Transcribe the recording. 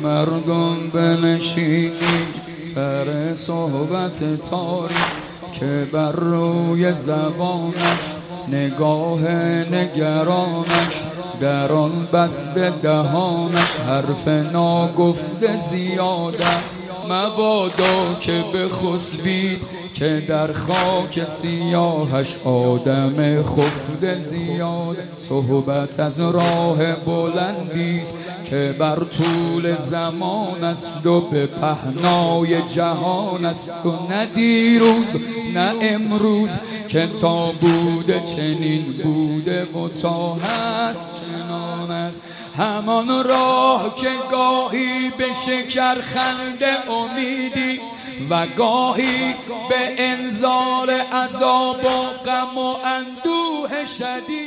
مردم بنشینید سر صحبت تاریخ که بر روی زبانش نگاه نگرانش در آن بسته دهانش حرف ناگفته زیاده مبادا که بخسبید که در خاک سیاهش آدم خفته زیاد صحبت از راه بلندی که بر طول زمان است و به پهنای جهان است و نه دیروز نه امروز که تا بوده چنین بوده و تا هست چنان است همان راه که گاهی به شکر خنده امیدی و گاهی به انذار عذاب و غم و اندوه شدید